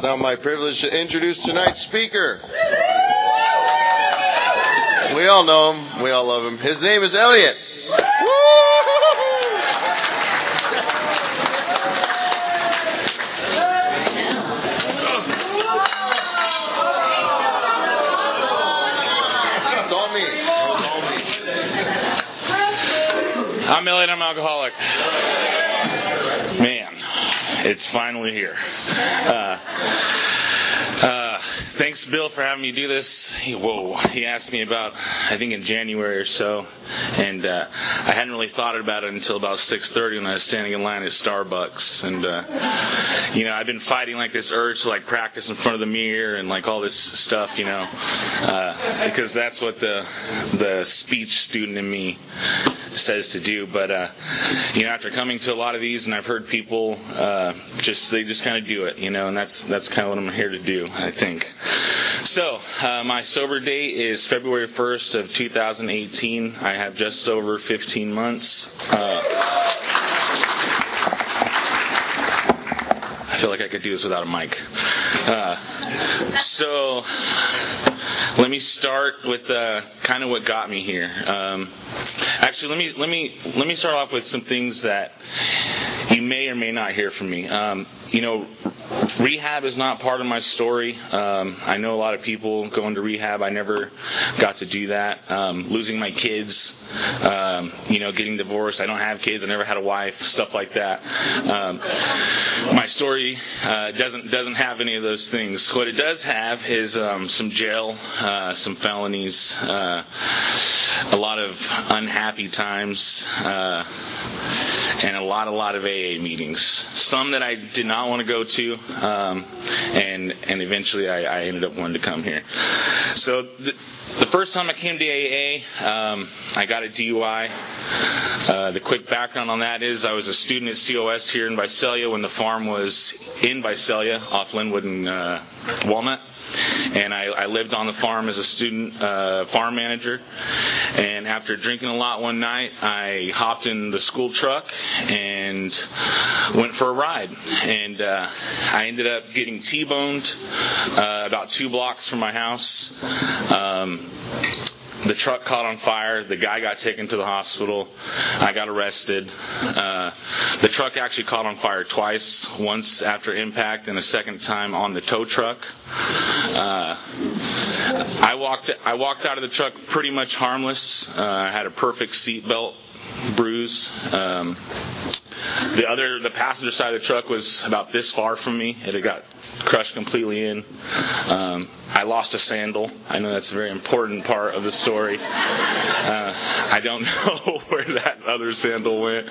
now my privilege to introduce tonight's speaker. We all know him. We all love him. His name is Elliot. It's all me. It's all me. I'm Elliot. I'm an alcoholic. Man, it's finally here. Thanks, Bill, for having me do this. He asked me about, I think in January or so, and I hadn't really thought about it until about 6:30 when I was standing in line at Starbucks. And I've been fighting like this urge to like practice in front of the mirror and like all this stuff, because that's what the speech student in me says to do. But after coming to a lot of these, and I've heard people they just kind of do it, and that's kind of what I'm here to do, I think. So, my sober date is February 1st of 2018. I have just over 15 months. I feel like I could do this without a mic. So, let me start with kind of what got me here. Actually, let me start off with some things that you may or may not hear from me. Rehab is not part of my story. I know a lot of people go into rehab. I never got to do that. Losing my kids, getting divorced. I don't have kids. I never had a wife. Stuff like that. My story doesn't have any of those things. What it does have is some jail, some felonies, a lot of unhappy times, and a lot of AA meetings. Some that I did not want to go to, and eventually I ended up wanting to come here. So the first time I came to AA, I got a DUI. The quick background on that is I was a student at COS here in Visalia when the farm was in Visalia off Linwood and Walnut. And I lived on the farm as a student farm manager. And after drinking a lot one night, I hopped in the school truck and went for a ride. And I ended up getting T-boned about 2 blocks from my house. The truck caught on fire. The guy got taken to the hospital. I got arrested. The truck actually caught on fire twice, once after impact and a second time on the tow truck. I walked out of the truck pretty much harmless. I had a perfect seatbelt bruise. The passenger side of the truck was about this far from me. It had got crushed completely in. I lost a sandal. I know that's a very important part of the story. I don't know where that other sandal went.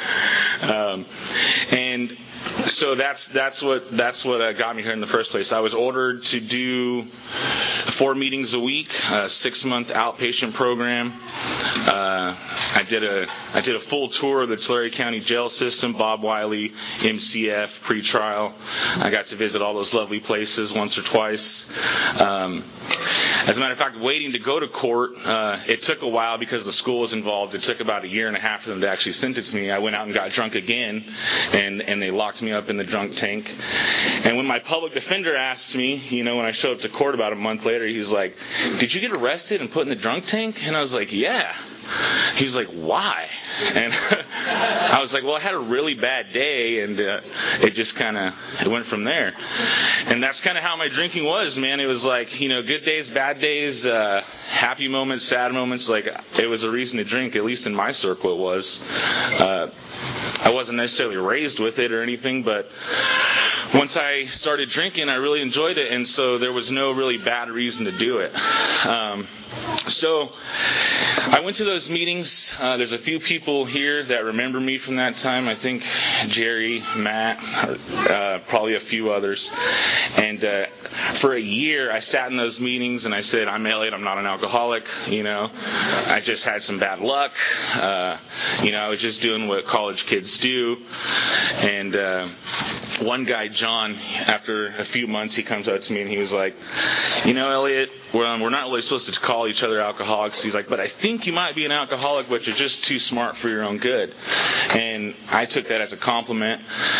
And so that's what got me here in the first place. I was ordered to do 4 meetings a week, a 6-month outpatient program. I did a full tour of the Tulare County jail system, Bob Wiley, MCF, pretrial. I got to visit all those lovely places once or twice. As a matter of fact, waiting to go to court, it took a while because the school was involved. It took about 1.5 years for them to actually sentence me. I went out and got drunk again, and they locked me up in the drunk tank. And when my public defender asked me, when I showed up to court about a month later, he was like, "Did you get arrested and put in the drunk tank?" And I was like, "Yeah." He was like, "Why?" And I was like, "Well, I had a really bad day," and it just it went from there. And that's kind of how my drinking was, man. It was like, good days, bad days, happy moments, sad moments. Like, it was a reason to drink, at least in my circle it was. I wasn't necessarily raised with it or anything, but once I started drinking, I really enjoyed it, and so there was no really bad reason to do it. So I went to those meetings. There's a few people here that remember me from that time. I think Jerry, Matt, probably a few others. And for a year, I sat in those meetings and I said, "I'm Elliot. I'm not an alcoholic. I just had some bad luck. I was just doing what college kids do." And one guy, John, after a few months, he comes up to me and he was like, "Elliot, well, we're not really supposed to call each other alcoholics. He's like, but I think you might be an alcoholic, but you're just too smart for your own good. And I took that as a compliment.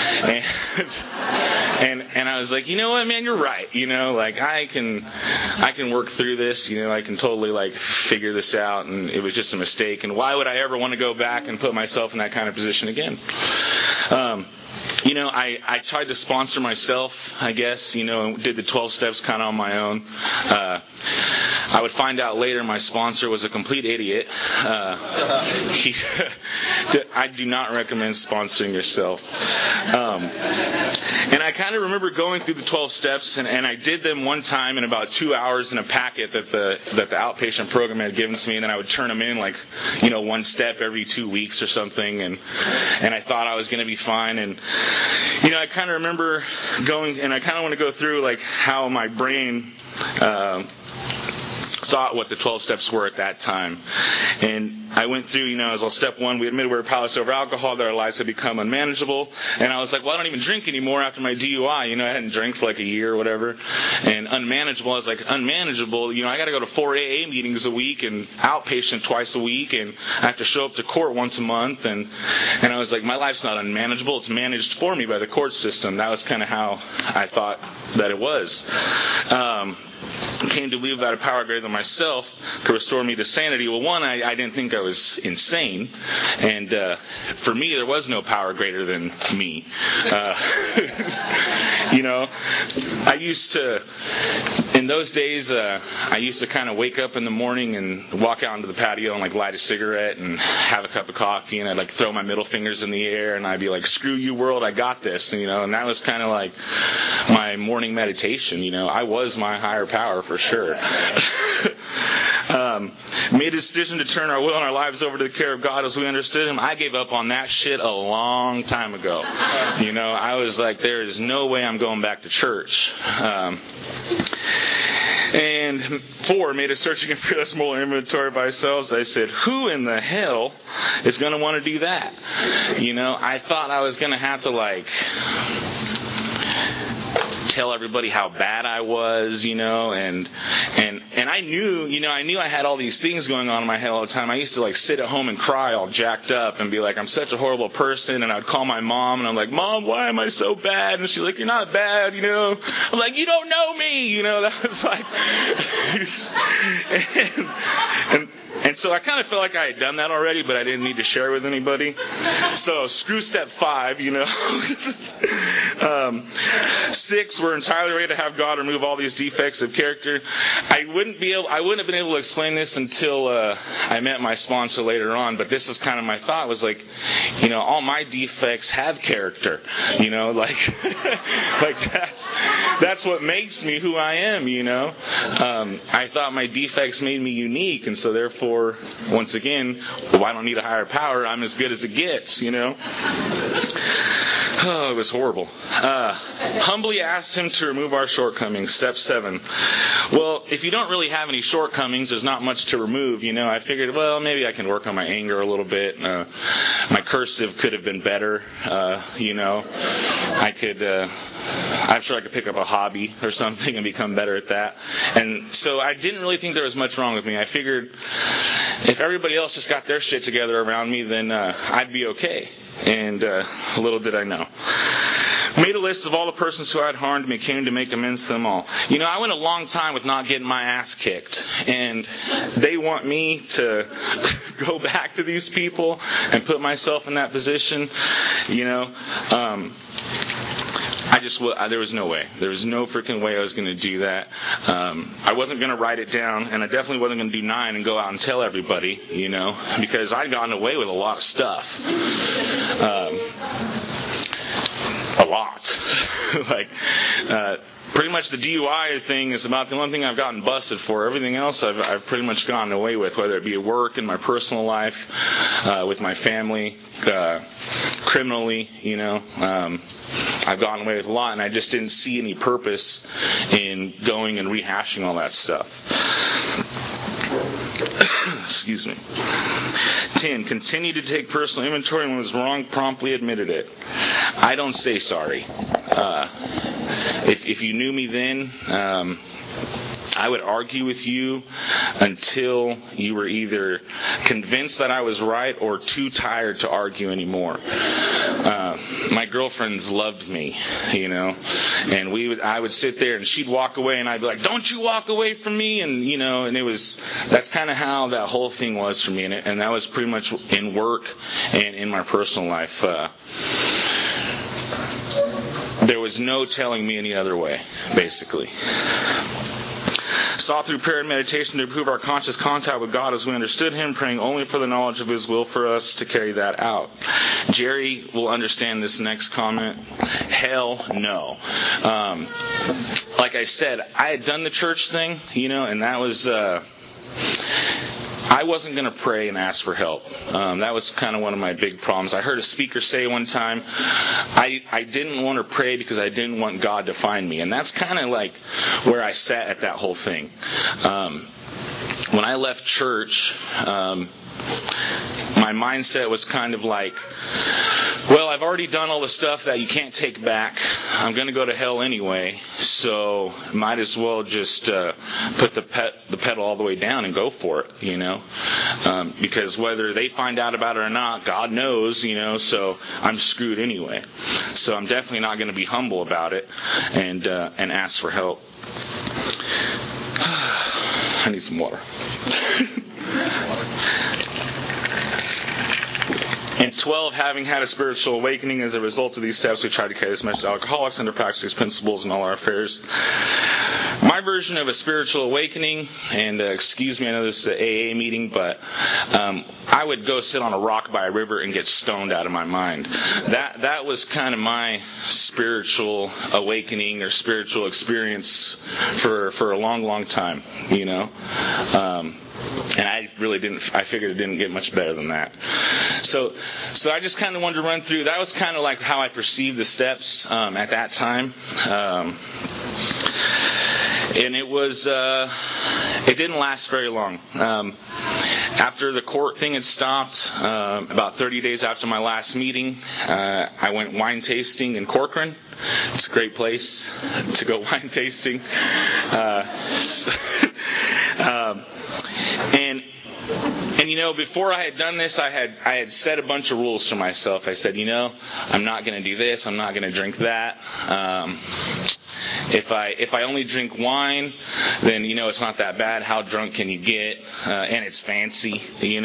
And I was like, you know what, man, you're right. You know, like I can work through this. You know, I can totally like figure this out. And it was just a mistake. And why would I ever want to go back and put myself in that kind of position again? You know, I tried to sponsor myself, I guess, you know, and did the 12 steps kind of on my own. I would find out later my sponsor was a complete idiot. I do not recommend sponsoring yourself. And I kind of remember going through the 12 steps, and I did them one time in about 2 hours in a packet that the outpatient program had given to me, and then I would turn them in like, you know, one step every 2 weeks or something, and I thought I was going to be fine. And you know, I kind of remember going, and I kind of want to go through like how my brain thought what the 12 steps were at that time. And I went through, you know, as well, step one, we admitted we were powerless over alcohol, that our lives had become unmanageable. And I was like, well, I don't even drink anymore after my DUI. You know, I hadn't drank for like a year or whatever. And unmanageable, I was like, unmanageable, you know, I got to go to 4 AA meetings a week and outpatient twice a week, and I have to show up to court once a month. And I was like, my life's not unmanageable. It's managed for me by the court system. That was kind of how I thought that it was. Came to believe that a power greater than myself could restore me to sanity. Well, one, I didn't think I was insane, and for me, there was no power greater than me. You know, I used to, in those days, I used to kind of wake up in the morning and walk out into the patio and like light a cigarette and have a cup of coffee, and I'd like throw my middle fingers in the air, and I'd be like, "Screw you, world, I got this," you know. And that was kind of like my morning meditation. You know, I was my higher power for sure. Made a decision to turn our will and our lives over to the care of God as we understood Him. I gave up on that shit a long time ago. You know, I was like, there is no way I'm going back to church. And 4, made a searching and fearless moral inventory of ourselves. I said, who in the hell is going to want to do that? You know, I thought I was going to have to like tell everybody how bad I was, you know, and I knew, you know, I had all these things going on in my head all the time. I used to like sit at home and cry all jacked up and be like, I'm such a horrible person. And I'd call my mom and I'm like, Mom, why am I so bad? And she's like, you're not bad, you know. I'm like, you don't know me, you know. That was like, and so I kind of felt like I had done that already, but I didn't need to share it with anybody. So screw step 5, you know. 6, we're entirely ready to have God remove all these defects of character. I wouldn't have been able to explain this until I met my sponsor later on, but this is kind of my thought, was like, you know, all my defects have character, you know, like like that's what makes me who I am, you know. I thought my defects made me unique, and so therefore, once again, well, I don't need a higher power. I'm as good as it gets, you know. Oh, it was horrible. Humbly asked Him to remove our shortcomings. Step 7. Well, if you don't really have any shortcomings, there's not much to remove, you know. I figured, well, maybe I can work on my anger a little bit. My cursive could have been better, you know. I'm sure I could pick up a hobby or something and become better at that. And so I didn't really think there was much wrong with me. I figured if everybody else just got their shit together around me, then I'd be okay. And little did I know. Made a list of all the persons who I had harmed me, came to make amends to them all. You know, I went a long time with not getting my ass kicked, and they want me to go back to these people and put myself in that position, you know. There was no way. There was no freaking way I was going to do that. I wasn't going to write it down, and I definitely wasn't going to do 9 and go out and tell everybody, you know, because I'd gotten away with a lot of stuff. A lot. Like, pretty much the DUI thing is about the only thing I've gotten busted for. Everything else I've pretty much gotten away with, whether it be at work, in my personal life, with my family, criminally, you know. I've gotten away with a lot, and I just didn't see any purpose in going and rehashing all that stuff. Excuse me. 10. Continue to take personal inventory, and when it was wrong, promptly admitted it. I don't say sorry. If you knew me then, I would argue with you until you were either convinced that I was right or too tired to argue anymore. My girlfriends loved me, and I would sit there and she'd walk away and I'd be like, "Don't you walk away from me," and that's kind of how that whole thing was for me, and that was pretty much in work and in my personal life. There was no telling me any other way, basically. Sought through prayer and meditation to improve our conscious contact with God as we understood Him, praying only for the knowledge of His will for us to carry that out. Jerry will understand this next comment. Hell no. Like I said, I had done the church thing, and that was... I wasn't going to pray and ask for help. That was kind of one of my big problems. I heard a speaker say one time, I didn't want to pray because I didn't want God to find me. And that's kind of like where I sat at that whole thing. When I left church, my mindset was kind of like, well, I've already done all the stuff that you can't take back. I'm going to go to hell anyway, so might as well just put the pedal all the way down and go for it, because whether they find out about it or not, God knows, so I'm screwed anyway. So I'm definitely not going to be humble about it and ask for help. I need some water. In 12, having had a spiritual awakening as a result of these steps, we tried to carry this message to alcoholics and to practice these principles in all our affairs. My version of a spiritual awakening, and excuse me, I know this is an AA meeting, but I would go sit on a rock by a river and get stoned out of my mind. That was kind of my spiritual awakening or spiritual experience for a long, long time, and I figured it didn't get much better than that. So I just kind of wanted to run through. That was kind of like how I perceived the steps at that time. And it was, it didn't last very long. After the court thing had stopped, about 30 days after my last meeting, I went wine tasting in Corcoran. It's a great place to go wine tasting. And before I had done this, I had set a bunch of rules for myself. I said, I'm not going to do this. I'm not going to drink that. If I only drink wine, then it's not that bad. How drunk can you get? And it's fancy,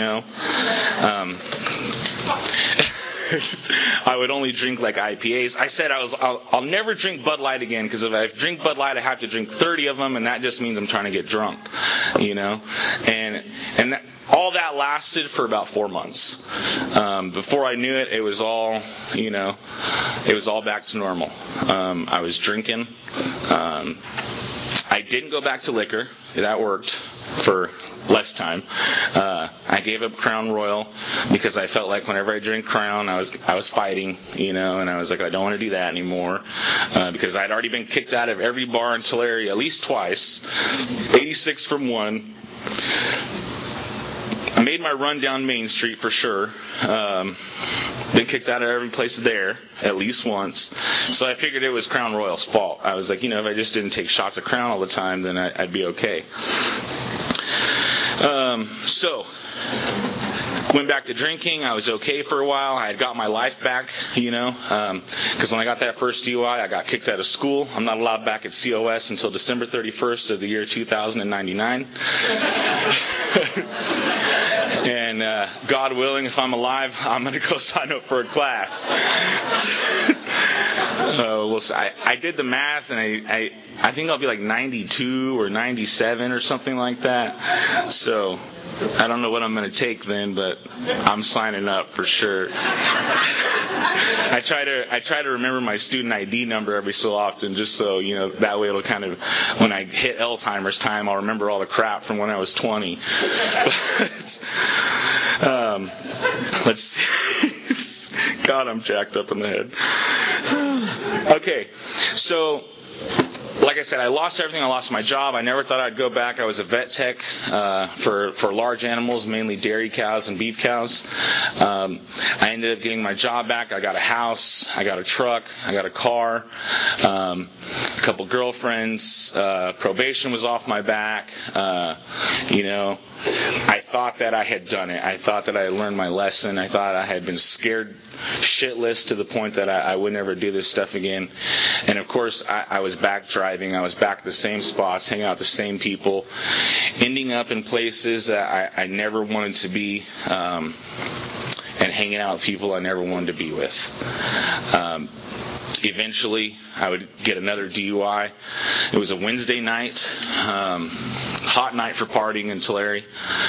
I would only drink like IPAs. I said I'll never drink Bud Light again, because if I drink Bud Light, I have to drink 30 of them, and that just means I'm trying to get drunk, and all that lasted for about 4 months. Before I knew it, it was all back to normal. I was drinking. I didn't go back to liquor. That worked for less time. I gave up Crown Royal because I felt like whenever I drank Crown, I was fighting, and I was like, I don't want to do that anymore, because I'd already been kicked out of every bar in Tulare at least twice, 86 from one. I made my run down Main Street for sure. Been kicked out of every place there at least once. So I figured it was Crown Royal's fault. I was like, if I just didn't take shots of Crown all the time, then I'd be okay. So went back to drinking. I was okay for a while. I had got my life back, because when I got that first DUI, I got kicked out of school. I'm not allowed back at COS until December 31st of the year 2099. And God willing, if I'm alive, I'm going to go sign up for a class. I did the math, and I think I'll be like 92 or 97 or something like that. So I don't know what I'm going to take then, but I'm signing up for sure. I try to remember my student ID number every so often, just so that way it'll kind of, when I hit Alzheimer's time, I'll remember all the crap from when I was 20. Let's see. God, I'm jacked up in the head. Okay, so like I said, I lost everything. I lost my job. I never thought I'd go back. I was a vet tech for large animals, mainly dairy cows and beef cows. I ended up getting my job back. I got a house. I got a truck. I got a car. A couple girlfriends. Probation was off my back. I thought that I had done it. I thought that I had learned my lesson. I thought I had been scared shitless to the point that I would never do this stuff again. And of course, I was back driving. I was back at the same spots, hanging out with the same people, ending up in places that I never wanted to be, and hanging out with people I never wanted to be with. Eventually, I would get another DUI. It was a Wednesday night, hot night for partying in Tulare.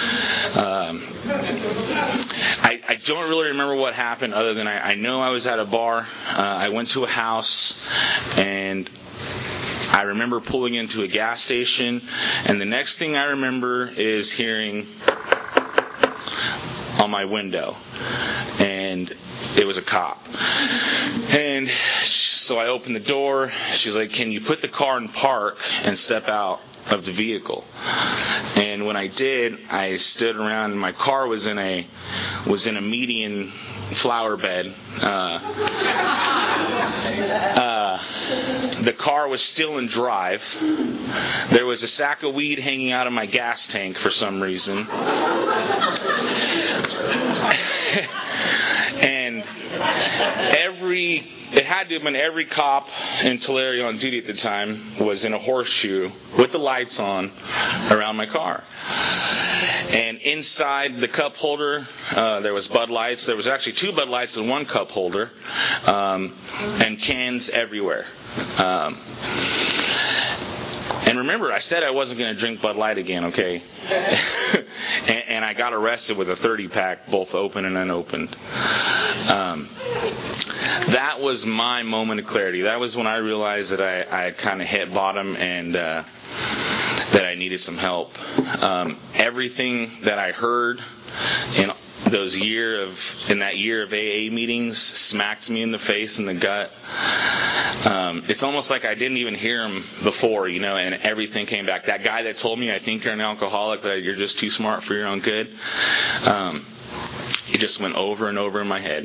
I don't really remember what happened other than I know I was at a bar. I went to a house, and I remember pulling into a gas station, and the next thing I remember is hearing on my window, and it was a cop. And so I opened the door. She's like, "Can you put the car in park and step out of the vehicle?" And when I did, I stood around, and my car was in a median flower bed. The car was still in drive. There was a sack of weed hanging out of my gas tank for some reason. And it had to have been every cop in Tulare on duty at the time was in a horseshoe with the lights on around my car. And inside the cup holder, there was Bud Lights. There was actually 2 Bud Lights and 1 cup holder, and cans everywhere. And remember, I said I wasn't going to drink Bud Light again, okay? And I got arrested with a 30-pack, both open and unopened. That was my moment of clarity. That was when I realized that I kind of hit bottom and that I needed some help. Everything that I heard in that year of AA meetings smacked me in the face and the gut. It's almost like I didn't even hear him before, and everything came back. That guy that told me, "I think you're an alcoholic, but you're just too smart for your own good," it just went over and over in my head.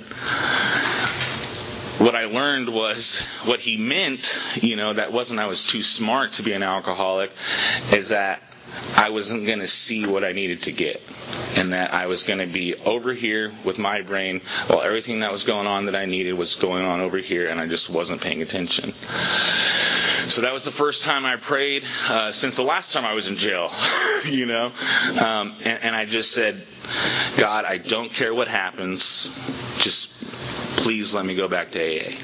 What I learned was what he meant, that wasn't I was too smart to be an alcoholic, is that I wasn't going to see what I needed to get, and that I was going to be over here with my brain while everything that was going on that I needed was going on over here, and I just wasn't paying attention. So that was the first time I prayed since the last time I was in jail, and I just said, "God, I don't care what happens, just please let me go back to AA."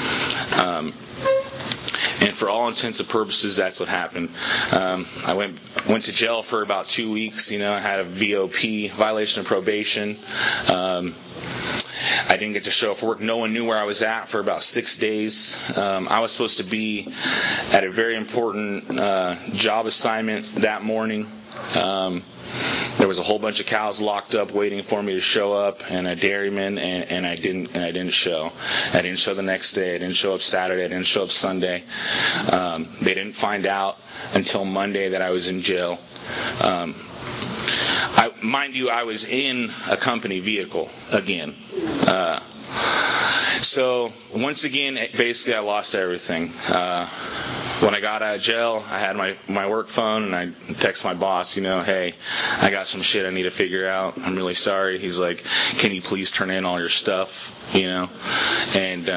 And for all intents and purposes, that's what happened. I went to jail for about 2 weeks. I had a VOP, violation of probation. I didn't get to show up for work. No one knew where I was at for about 6 days. I was supposed to be at a very important job assignment that morning. There was a whole bunch of cows locked up waiting for me to show up, and a dairyman, and I didn't show. I didn't show the next day. I didn't show up Saturday. I didn't show up Sunday. They didn't find out until Monday that I was in jail. Mind you, I was in a company vehicle again. So once again, basically, I lost everything. When I got out of jail, I had my work phone, and I text my boss, "Hey, I got some shit I need to figure out. I'm really sorry." He's like, "Can you please turn in all your stuff?" And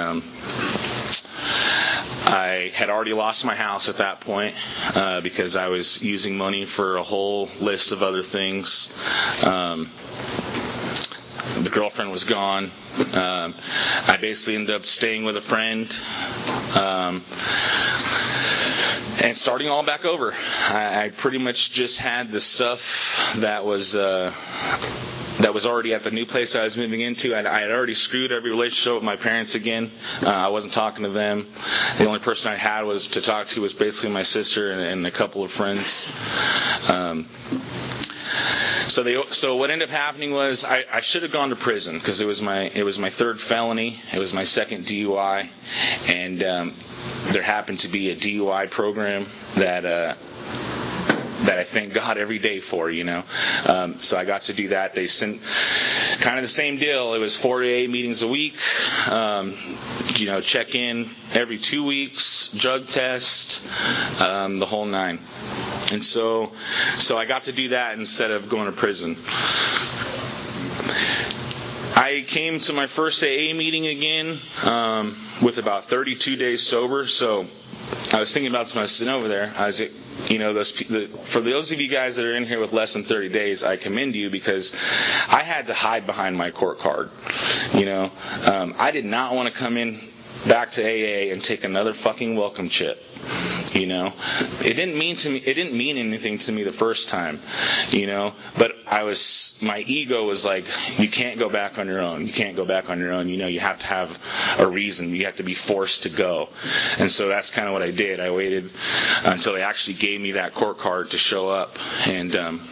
I had already lost my house at that point because I was using money for a whole list of other things. The girlfriend was gone. I basically ended up staying with a friend and starting all back over. I pretty much just had the stuff that was already at the new place I was moving into. I had already screwed every relationship with my parents again. I wasn't talking to them. The only person I had to talk to was basically my sister and a couple of friends. So what ended up happening was I should have gone to prison because it was my third felony. It was my second DUI, and there happened to be a DUI program that I thank God every day for, So I got to do that. They sent kind of the same deal. It was 4 AA meetings a week, check in every 2 weeks, drug test, the whole nine. And so I got to do that instead of going to prison. I came to my first AA meeting again with about 32 days sober. So I was thinking about this when I was sitting over there. I was for those of you guys that are in here with less than 30 days, I commend you because I had to hide behind my court card. I did not want to come in back to AA and take another fucking welcome chip. It didn't mean anything to me the first time, but my ego was like, you can't go back on your own. You can't go back on your own. You have to have a reason. You have to be forced to go. And so that's kind of what I did. I waited until they actually gave me that court card to show up. And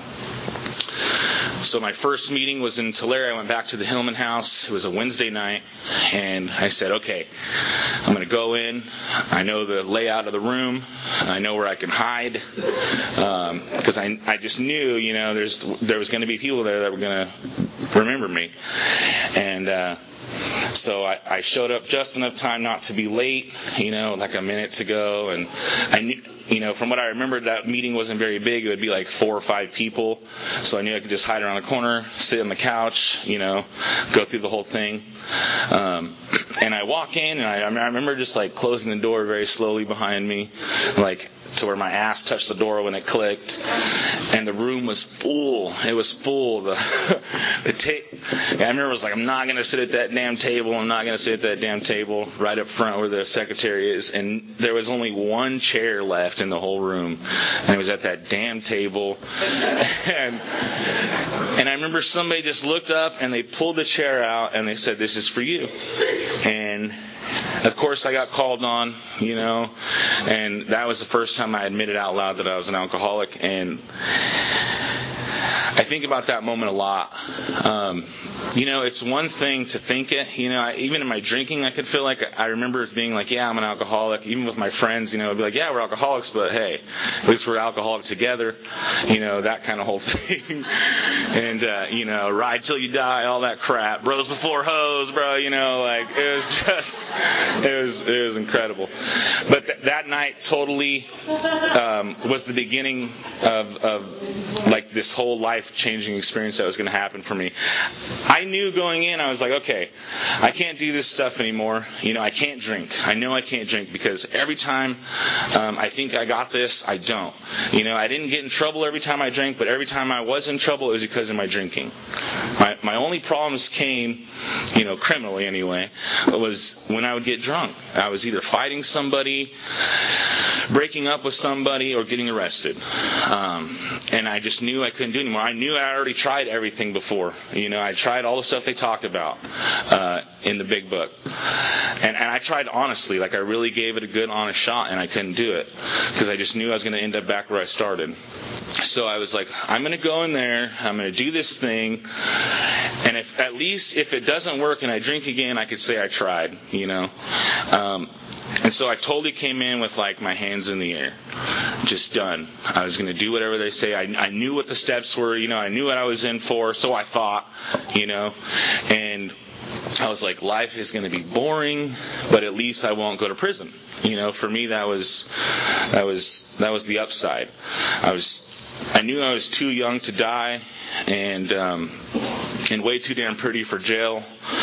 so my first meeting was in Tulare. I went back to the Hillman house. It was a Wednesday night. And I said, okay, I'm going to go in. I know the layout of the room. I know where I can hide. Because I just knew, there was going to be people there that were going to remember me. And so I showed up just enough time not to be late, like a minute to go. And I knew, from what I remember, that meeting wasn't very big. It would be like 4 or 5 people. So I knew I could just hide around a corner, sit on the couch, go through the whole thing. And I walk in, and I remember just like closing the door very slowly behind me, like to where my ass touched the door when it clicked. And the room was full. It was full. I remember it was like, I'm not going to sit at that damn table. I'm not going to sit at that damn table right up front where the secretary is. And there was only one chair left in the whole room. And it was at that damn table. And I remember somebody just looked up and they pulled the chair out and they said, "This is for you." And of course I got called on, and that was the first time I admitted out loud that I was an alcoholic. And I think about that moment a lot. It's one thing to think it. Even in my drinking, I could feel like I remember it being like, yeah, I'm an alcoholic. Even with my friends, I'd be like, yeah, we're alcoholics, but hey, at least we're alcoholics together. That kind of whole thing. And ride till you die, all that crap. Bros before hoes, bro. It was incredible. But that night totally was the beginning of like this whole life-changing experience that was going to happen for me. I knew going in, I was like, okay, I can't do this stuff anymore. I can't drink. I know I can't drink because every time I think I got this, I don't. I didn't get in trouble every time I drank, but every time I was in trouble, it was because of my drinking. My only problems came, criminally anyway, was when I would get drunk. I was either fighting somebody, breaking up with somebody, or getting arrested. And I just knew I couldn't do it anymore. I knew I already tried everything before. I tried all the stuff they talked about in the big book. And I tried honestly, like I really gave it a good, honest shot, and I couldn't do it because I just knew I was going to end up back where I started. So I was like, I'm going to go in there, I'm going to do this thing, and if it doesn't work and I drink again, I could say I tried, And so I totally came in with like my hands in the air, just done. I was going to do whatever they say. I knew what the steps were, I knew what I was in for, so I thought, and I was like, life is going to be boring, but at least I won't go to prison. For me, that was the upside. I knew I was too young to die, and way too damn pretty for jail.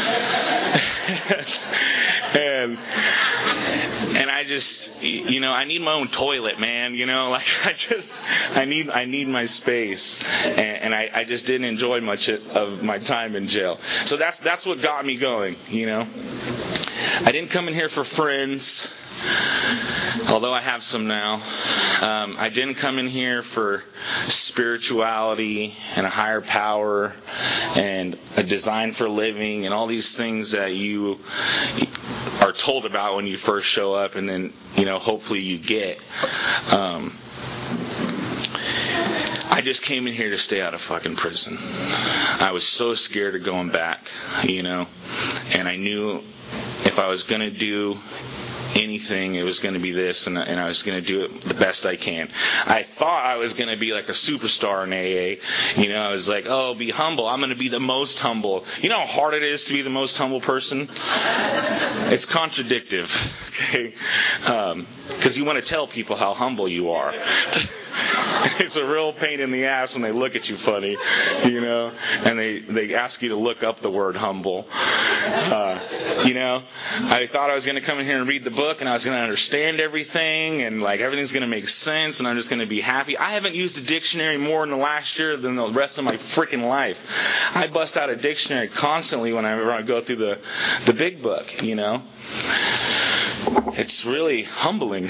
And I just, I need my own toilet, man. I need my space, and I just didn't enjoy much of my time in jail. So that's what got me going. I didn't come in here for friends, although I have some now. I didn't come in here for spirituality and a higher power and a design for living and all these things that you are told about when you first show up, and then hopefully you get. I just came in here to stay out of fucking prison. I was so scared of going back, and I knew if I was going to do anything, it was going to be this, and I was going to do it the best I can. I thought I was going to be like a superstar in AA. I was like, oh, be humble. I'm going to be the most humble. You know how hard it is to be the most humble person? It's contradictive, okay? Because you want to tell people how humble you are. It's a real pain in the ass when they look at you funny, and they ask you to look up the word humble. I thought I was going to come in here and read the book, and I was going to understand everything, and like everything's going to make sense, and I'm just going to be happy. I haven't used a dictionary more in the last year than the rest of my freaking life. I bust out a dictionary constantly whenever I go through the big book, It's really humbling.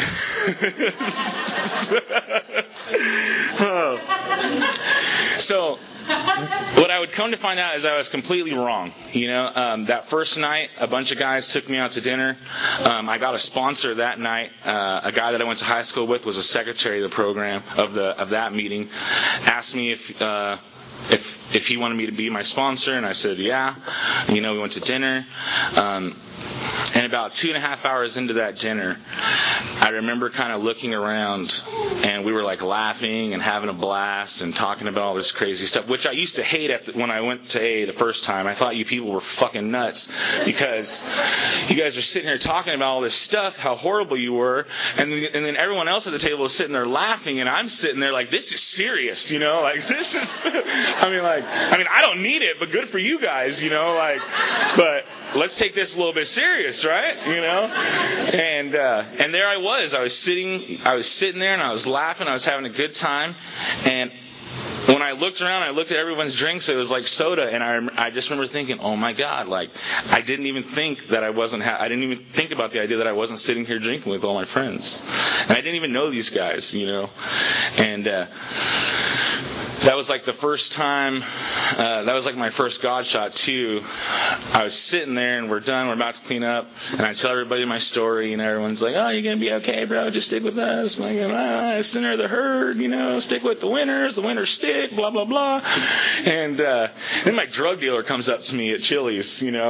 So, what I would come to find out is I was completely wrong. That first night, a bunch of guys took me out to dinner. I got a sponsor that night. A guy that I went to high school with was a secretary of the program of that meeting. Asked me if he wanted me to be my sponsor, and I said yeah. We went to dinner. And about 2.5 hours into that dinner, I remember kind of looking around, and we were like laughing and having a blast and talking about all this crazy stuff, which I used to hate when I went to AA the first time. I thought you people were fucking nuts because you guys are sitting here talking about all this stuff, how horrible you were, and then everyone else at the table is sitting there laughing, and I'm sitting there like, this is serious, like this is. I don't need it, but good for you guys, but let's take this a little bit serious, right? And there I was. I was sitting there, and I was laughing. I was having a good time. And when I looked around, I looked at everyone's drinks. It was like soda, and I just remember thinking, "Oh my God!" Like I didn't even think that I wasn't. I didn't even think about the idea that I wasn't sitting here drinking with all my friends, and I didn't even know these guys, And that was like the first time. That was like my first God shot too. I was sitting there, and we're done. We're about to clean up, and I tell everybody my story, and everyone's like, "Oh, you're gonna be okay, bro. Just stick with us." I'm like, "Center of the herd, stick with the winners. The winners stick." Blah blah blah. And then my drug dealer comes up to me at Chili's. He's like,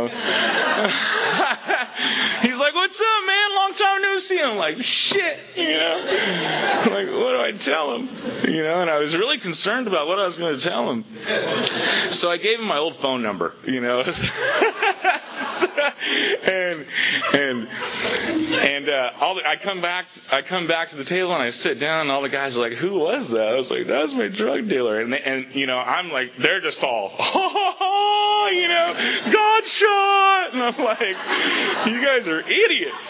"What's up, man? Long time no see." I'm like, "Shit," I'm like, what do I tell him? And I was really concerned about what I was going to tell him. So I gave him my old phone number, and I come back to the table, and I sit down, and all the guys are like, "Who was that?" I was like, "That was my drug dealer." And I'm like, they're just all, God shot, and I'm like, you guys are idiots.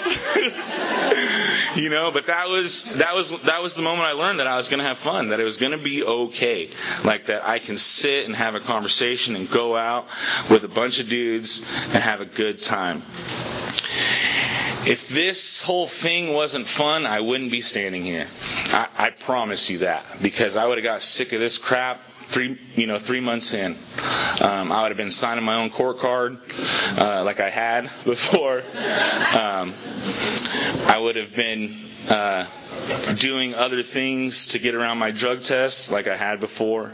But that was the moment I learned that I was going to have fun, that it was going to be okay, like that I can sit and have a conversation and go out with a bunch of dudes and have a good time. If this whole thing wasn't fun, I wouldn't be standing here. I promise you that, because I would have got sick of this crap 3 months in. I would have been signing my own court card like I had before. I would have been doing other things to get around my drug tests like I had before.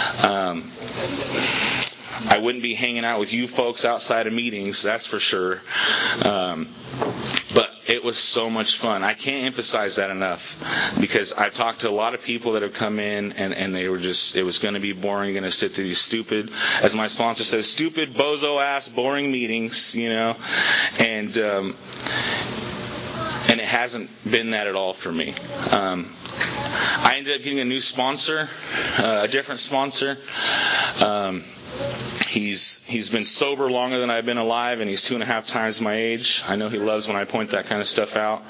I wouldn't be hanging out with you folks outside of meetings, that's for sure. But it was so much fun. I can't emphasize that enough, because I've talked to a lot of people that have come in and they were just, it was going to be boring, going to sit through these stupid, as my sponsor says, stupid, bozo-ass, boring meetings, and it hasn't been that at all for me. I ended up getting a new sponsor, a different sponsor. He's been sober longer than I've been alive, and he's 2.5 times my age. I know he loves when I point that kind of stuff out.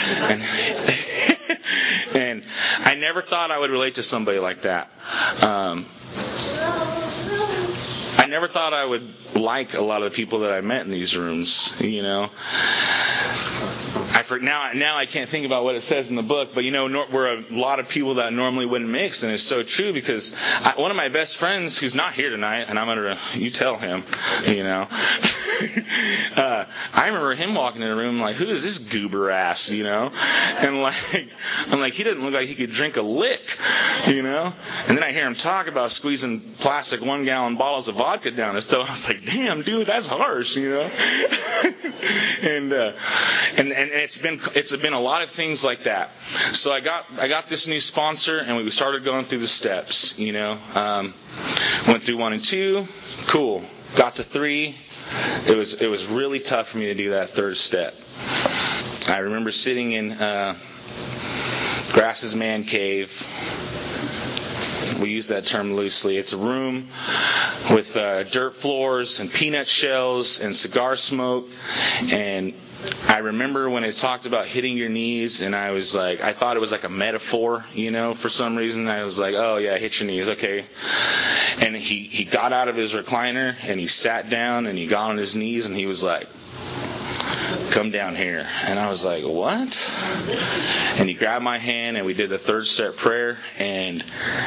And I never thought I would relate to somebody like that. I never thought I would like a lot of the people that I met in these rooms, you know. Now I can't think about what it says in the book, but we're a lot of people that normally wouldn't mix, and it's so true because one of my best friends who's not here tonight, and you tell him, I remember him walking in the room like, who is this goober ass, and I'm like, he doesn't look like he could drink a lick, and then I hear him talk about squeezing plastic 1-gallon bottles of vodka down his throat. I was like, damn, dude, that's harsh, and it's been a lot of things like that. So I got this new sponsor, and we started going through the steps. Went through 1 and 2, cool. Got to 3. It was really tough for me to do that third step. I remember sitting in Grass's man cave. We use that term loosely. It's a room with dirt floors and peanut shells and cigar smoke. And I remember when it talked about hitting your knees, and I was like, I thought it was like a metaphor, for some reason. I was like, oh yeah, hit your knees, okay. And he got out of his recliner, and he sat down, and he got on his knees, and he was like, come down here. And I was like, what? And he grabbed my hand, and we did the third step prayer, and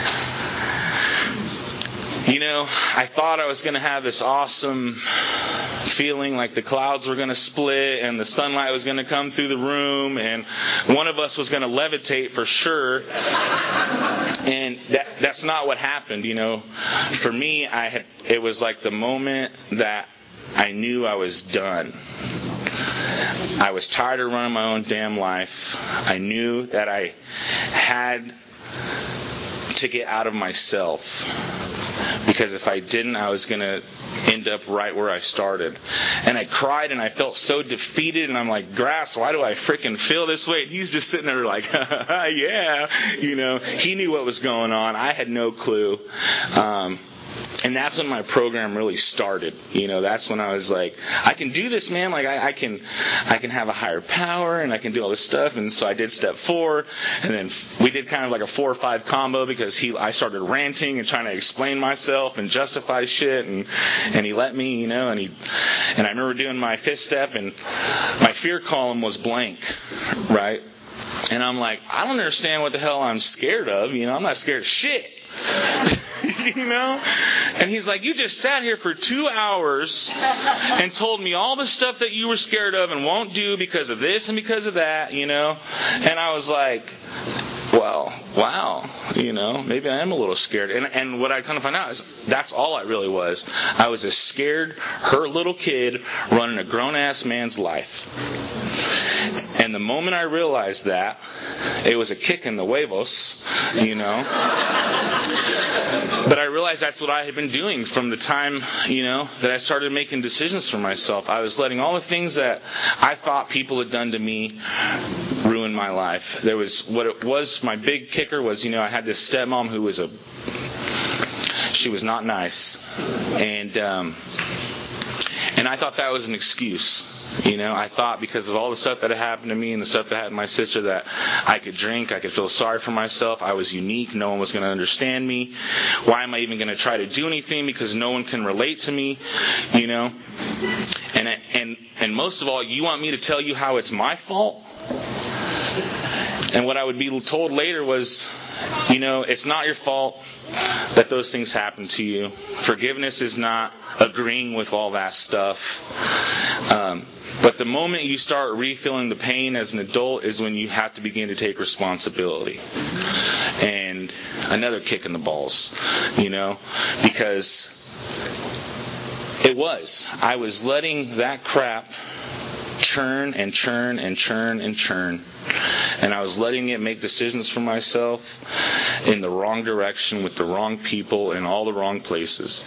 I thought I was going to have this awesome feeling like the clouds were going to split and the sunlight was going to come through the room and one of us was going to levitate for sure. And that's not what happened, For me, it was like the moment that I knew I was done. I was tired of running my own damn life. I knew that I had to get out of myself. Because if I didn't, I was going to end up right where I started. And I cried and I felt so defeated. And I'm like, Grass, why do I freaking feel this way? And he's just sitting there like, yeah. He knew what was going on. I had no clue. And that's when my program really started. That's when I was like, I can do this, man. Like I can have a higher power and I can do all this stuff. And so I did step 4, and then we did kind of like a 4 or 5 combo because I started ranting and trying to explain myself and justify shit, and he let me, and I remember doing my 5th step, and my fear column was blank, right? And I'm like, I don't understand what the hell I'm scared of. I'm not scared of shit. And he's like, you just sat here for 2 hours and told me all the stuff that you were scared of and won't do because of this and because of that, And I was like, well, wow, maybe I am a little scared. And what I kind of found out is that's all I really was. I was a scared, hurt little kid running a grown-ass man's life. And the moment I realized that, it was a kick in the huevos, But I realized that's what I had been doing from the time, that I started making decisions for myself. I was letting all the things that I thought people had done to me ruin my life. My big kicker was, I had this stepmom who was she was not nice. And I thought that was an excuse. I thought because of all the stuff that had happened to me and the stuff that happened to my sister that I could drink, I could feel sorry for myself. I was unique. No one was going to understand me. Why am I even going to try to do anything? Because no one can relate to me, And most of all, you want me to tell you how it's my fault? And what I would be told later was, it's not your fault that those things happen to you. Forgiveness is not agreeing with all that stuff. But the moment you start refilling the pain as an adult is when you have to begin to take responsibility. And another kick in the balls, because I was letting that crap churn and churn and churn and churn. And I was letting it make decisions for myself in the wrong direction with the wrong people in all the wrong places.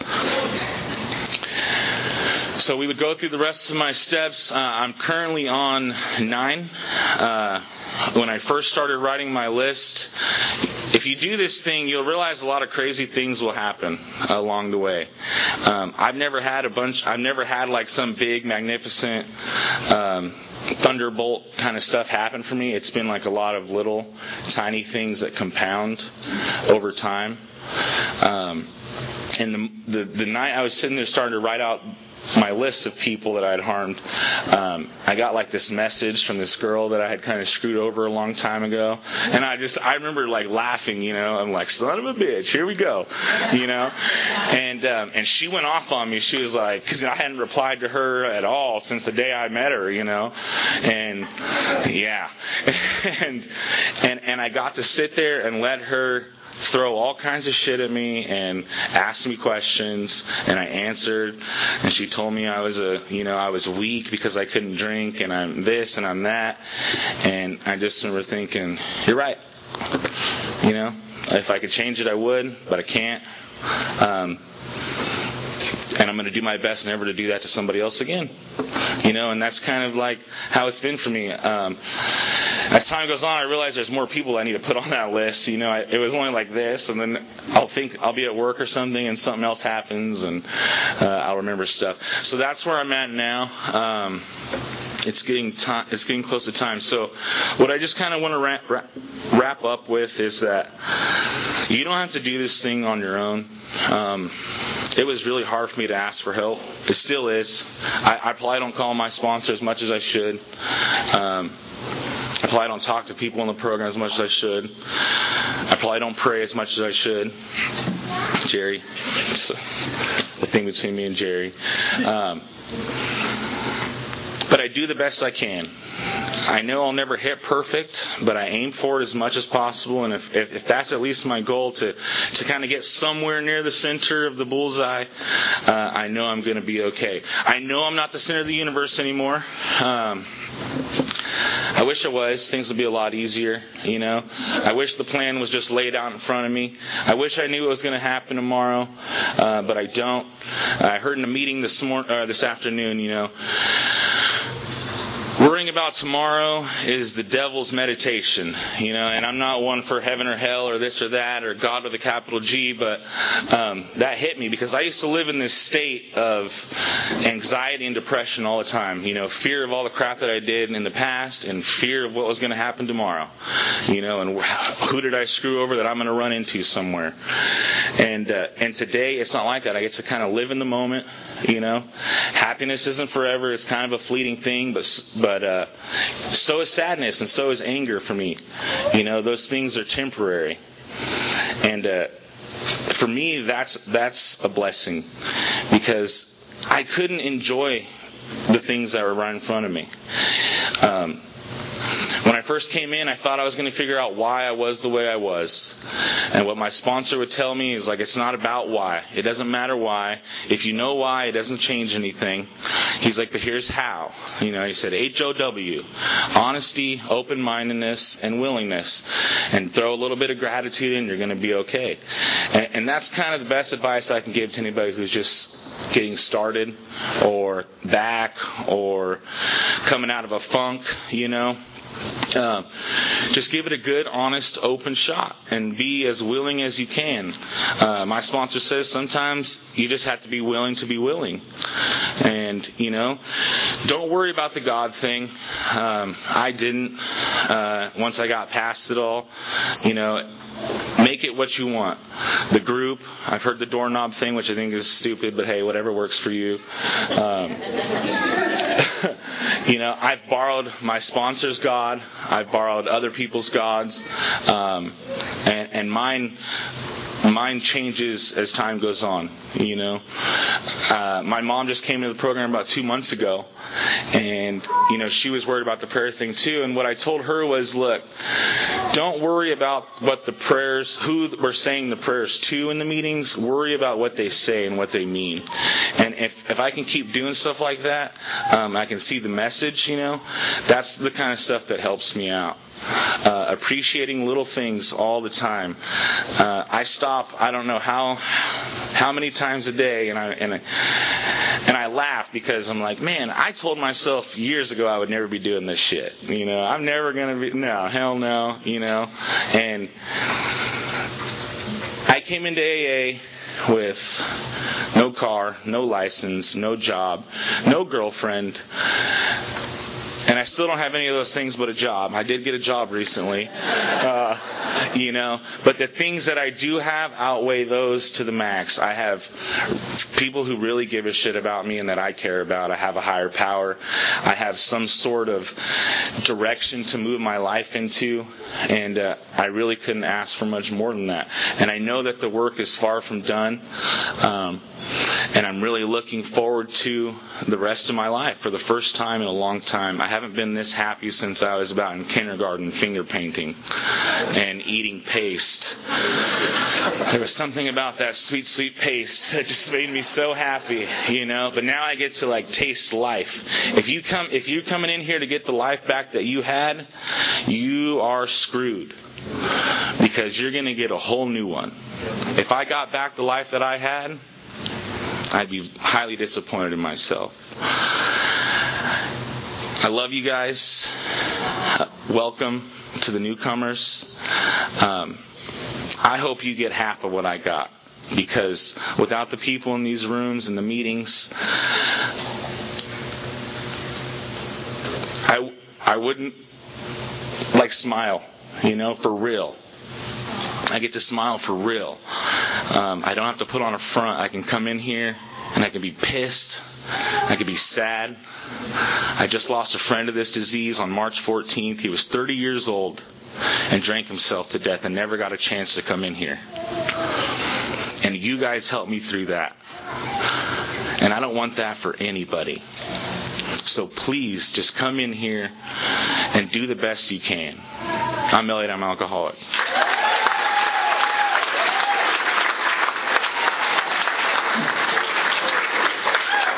So we would go through the rest of my steps. I'm currently on 9. When I first started writing my list, if you do this thing, you'll realize a lot of crazy things will happen along the way. I've never had like some big, magnificent thunderbolt kind of stuff happen for me. It's been like a lot of little, tiny things that compound over time. And the night I was sitting there starting to write out my list of people that I had harmed, I got like this message from this girl that I had kind of screwed over a long time ago. And I remember like laughing, you know, I'm like, son of a bitch, here we go, you know. And she went off on me. She was like, because I hadn't replied to her at all since the day I met her, you know. And yeah, and I got to sit there and let her throw all kinds of shit at me and ask me questions, and I answered, and she told me I was weak because I couldn't drink, and I'm this and I'm that, and I just remember thinking, you're right, you know, if I could change it I would, but I can't, and I'm going to do my best never to do that to somebody else again. You know, and that's kind of like how it's been for me. As time goes on, I realize there's more people I need to put on that list. You know, it was only like this, and then I'll be at work or something, and something else happens, and I'll remember stuff. So that's where I'm at now. It's getting close to time. So what I just kind of want to wrap up with is that you don't have to do this thing on your own. It was really hard for me to ask for help. It still is. I probably don't call my sponsor as much as I should. I probably don't talk to people in the program as much as I should. I probably don't pray as much as I should. Jerry. It's the thing between me and Jerry. But I do the best I can. I know I'll never hit perfect, but I aim for it as much as possible. And if that's at least my goal, to kind of get somewhere near the center of the bullseye, I know I'm going to be okay. I know I'm not the center of the universe anymore. I wish I was. Things would be a lot easier, you know. I wish the plan was just laid out in front of me. I wish I knew what was going to happen tomorrow, but I don't. I heard in a meeting this afternoon, you know, worrying about tomorrow is the devil's meditation, you know, and I'm not one for heaven or hell or this or that or God with a capital G, but that hit me because I used to live in this state of anxiety and depression all the time, you know, fear of all the crap that I did in the past and fear of what was going to happen tomorrow, you know, and who did I screw over that I'm going to run into somewhere. And today it's not like that. I get to kind of live in the moment, you know. Happiness isn't forever. It's kind of a fleeting thing, but so is sadness and so is anger for me. You know, those things are temporary. And for me, that's a blessing because I couldn't enjoy the things that were right in front of me. When I first came in, I thought I was going to figure out why I was the way I was. And what my sponsor would tell me is like, it's not about why. It doesn't matter why. If you know why, it doesn't change anything. He's like, but here's how. You know, he said HOW. Honesty, open-mindedness, and willingness. And throw a little bit of gratitude in, you're going to be okay. And that's kind of the best advice I can give to anybody who's just getting started or back or coming out of a funk, you know. Just give it a good, honest, open shot and be as willing as you can. My sponsor says sometimes you just have to be willing to be willing. And, you know, don't worry about the God thing. I didn't. Once I got past it all, you know, make it what you want. The group, I've heard the doorknob thing, which I think is stupid, but hey, whatever works for you. You know, I've borrowed my sponsor's God. I've borrowed other people's gods. And mine changes as time goes on, you know. My mom just came to the program about 2 months ago, and, you know, she was worried about the prayer thing too. And what I told her was, look, don't worry about what the prayers, who we're saying the prayers to in the meetings. Worry about what they say and what they mean. And if I can keep doing stuff like that, I can see the message, you know. That's the kind of stuff that helps me out. Appreciating little things all the time. I stop, I don't know how many times a day, and I laugh because I'm like, man, I told myself years ago I would never be doing this shit. You know, I'm never gonna be, no, hell no, you know. And I came into AA with no car, no license, no job, no girlfriend. And I still don't have any of those things but a job. I did get a job recently. But the things that I do have outweigh those to the max. I have people who really give a shit about me and that I care about. I have a higher power. I have some sort of direction to move my life into, and I really couldn't ask for much more than that. And I know that the work is far from done, and I'm really looking forward to the rest of my life. For the first time in a long time, I haven't been this happy since I was about in kindergarten, finger painting and eating paste. There was something about that sweet, sweet paste that just made me so happy, But now I get to taste life. If you're coming in here to get the life back that you had, you are screwed, because you're going to get a whole new one. If I got back the life that I had, I'd be highly disappointed in myself. I love you guys. Welcome to the newcomers. I hope you get half of what I got, because without the people in these rooms and the meetings, I wouldn't smile, for real. I get to smile for real. I don't have to put on a front. I can come in here and I can be pissed. I can be sad. I just lost a friend of this disease on March 14th. He was 30 years old and drank himself to death and never got a chance to come in here. And you guys helped me through that. And I don't want that for anybody. So please just come in here and do the best you can. I'm Elliot. I'm an alcoholic.